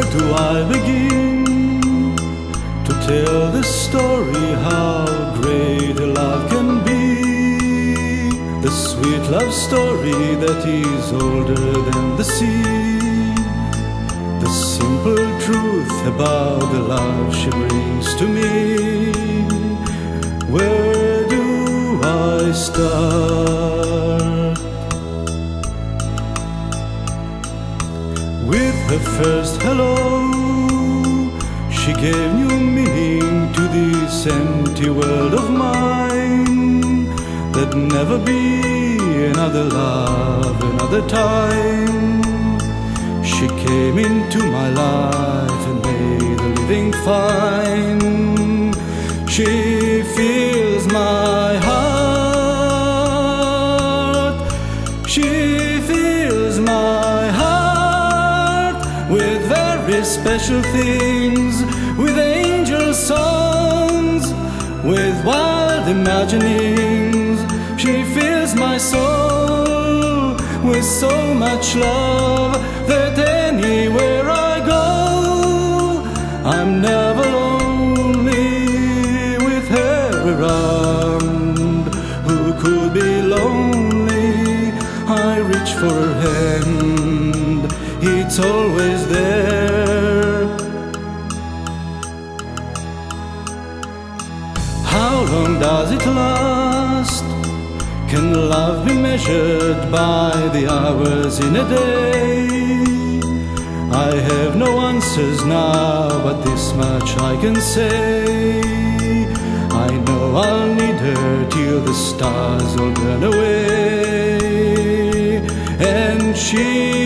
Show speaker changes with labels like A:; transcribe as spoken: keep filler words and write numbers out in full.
A: do I begin to tell the story how great a love can be? The sweet love story that is older than the sea. The simple truth about the love she brings to me. Where do I start? With her first hello, she gave new meaning to this empty world of mine. There'd never be another love, another time. She came into my life and made the living fine. She fills my heart. She fills my heart with very special things, with angel songs, with wild imaginings. She fills my soul with so much love that anywhere I go, I'm never lonely with her around. Who could be lonely? I reach for her hand, it's always there. How long does it last? Can love be measured by the hours in a day? I have no answers now, but this much I can say. I know I'll need her till the stars all burn away. And she